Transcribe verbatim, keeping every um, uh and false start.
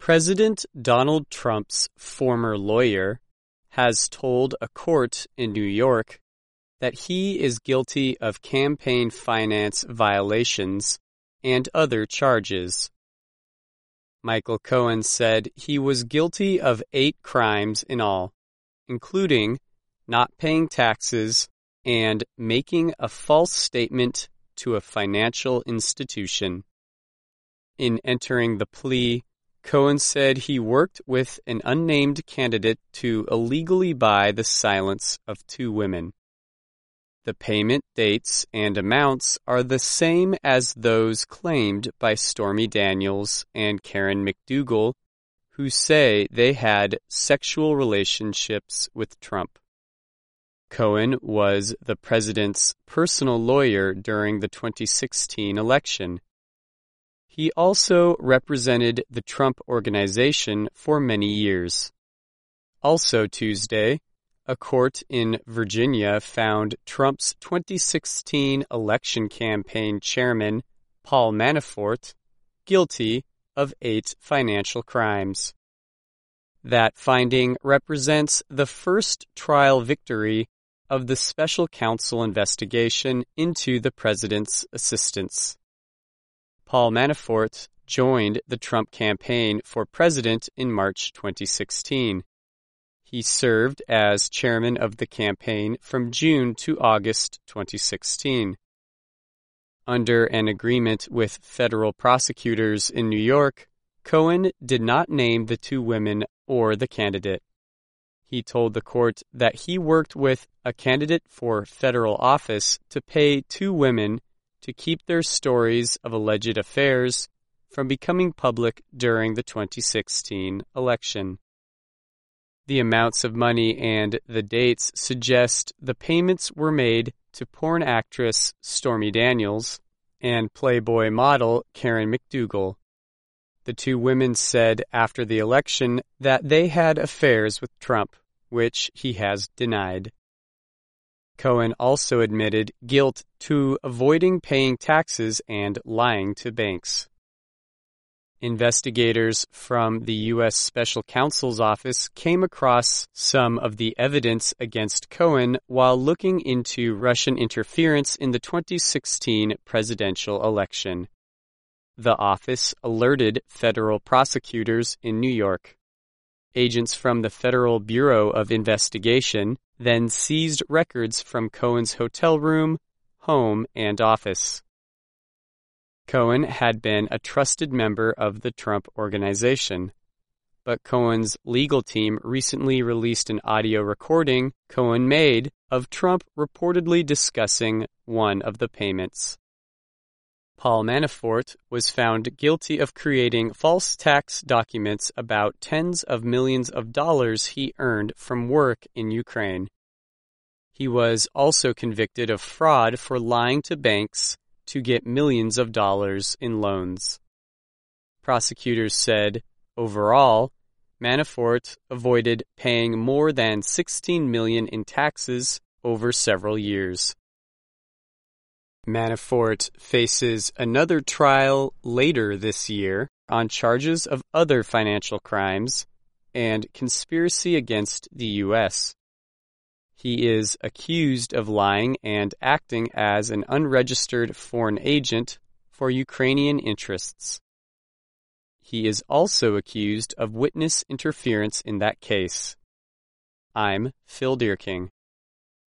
President Donald Trump's former lawyer has told a court in New York that he is guilty of campaign finance violations and other charges. Michael Cohen said he was guilty of eight crimes in all, including not paying taxes and making a false statement to a financial institution. In entering the plea, Cohen said he worked with an unnamed candidate to illegally buy the silence of two women. The payment dates and amounts are the same as those claimed by Stormy Daniels and Karen McDougal, who say they had sexual relationships with Trump. Cohen was the president's personal lawyer during the twenty sixteen election. He also represented the Trump Organization for many years. Also Tuesday, a court in Virginia found Trump's twenty sixteen election campaign chairman, Paul Manafort, guilty of eight financial crimes. That finding represents the first trial victory of the special counsel investigation into the president's assistants. Paul Manafort joined the Trump campaign for president in March twenty sixteen. He served as chairman of the campaign from June to August twenty sixteen. Under an agreement with federal prosecutors in New York, Cohen did not name the two women or the candidate. He told the court that he worked with a candidate for federal office to pay two women to keep their stories of alleged affairs from becoming public during the twenty sixteen election. The amounts of money and the dates suggest the payments were made to porn actress Stormy Daniels and Playboy model Karen McDougal. The two women said after the election that they had affairs with Trump, which he has denied. Cohen also admitted guilt to avoiding paying taxes and lying to banks. Investigators from the U S Special Counsel's Office came across some of the evidence against Cohen while looking into Russian interference in the twenty sixteen presidential election. The office alerted federal prosecutors in New York. Agents from the Federal Bureau of Investigation then seized records from Cohen's hotel room, home, and office. Cohen had been a trusted member of the Trump Organization, but Cohen's legal team recently released an audio recording Cohen made of Trump reportedly discussing one of the payments. Paul Manafort was found guilty of creating false tax documents about tens of millions of dollars he earned from work in Ukraine. He was also convicted of fraud for lying to banks to get millions of dollars in loans. Prosecutors said, overall, Manafort avoided paying more than sixteen million dollars in taxes over several years. Manafort faces another trial later this year on charges of other financial crimes and conspiracy against the U S. He is accused of lying and acting as an unregistered foreign agent for Ukrainian interests. He is also accused of witness interference in that case. I'm Phil Deerking.